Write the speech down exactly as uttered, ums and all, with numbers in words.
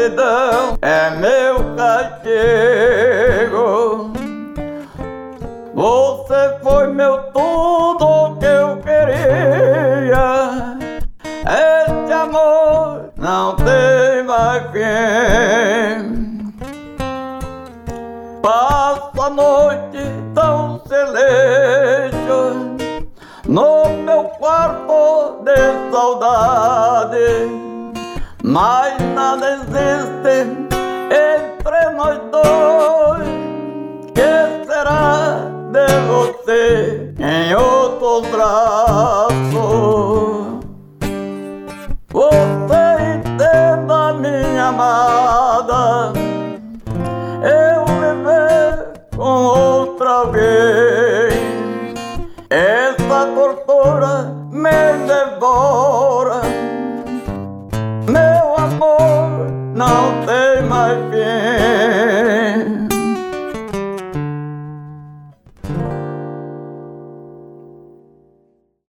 solidão é meu castigo. Você foi meu tudo que eu queria. Este amor não tem mais fim. Passo a noite tão silêncio no meu quarto de saudade, mas nada existe entre nós dois. Que será de você em outros braços?